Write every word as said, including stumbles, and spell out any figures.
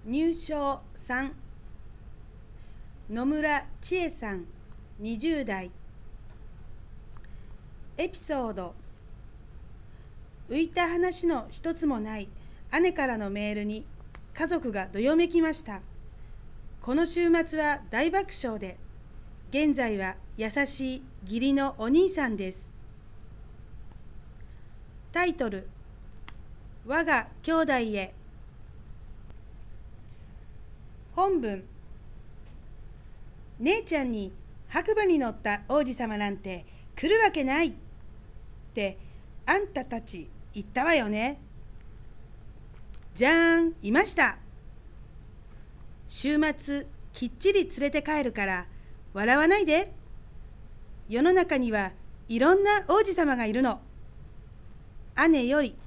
入賞さん、野村千恵さんにじゅう代。エピソード。浮いた話の一つもない姉からのメールに家族がどよめきました。この週末は大爆笑で、現在は優しい義理のお兄さんです。タイトル、我が兄弟へ。本文。姉ちゃんに白馬に乗った王子様なんて来るわけないってあんたたち言ったわよね。じゃーん、いました。週末きっちり連れて帰るから笑わないで。世の中にはいろんな王子様がいるの。姉より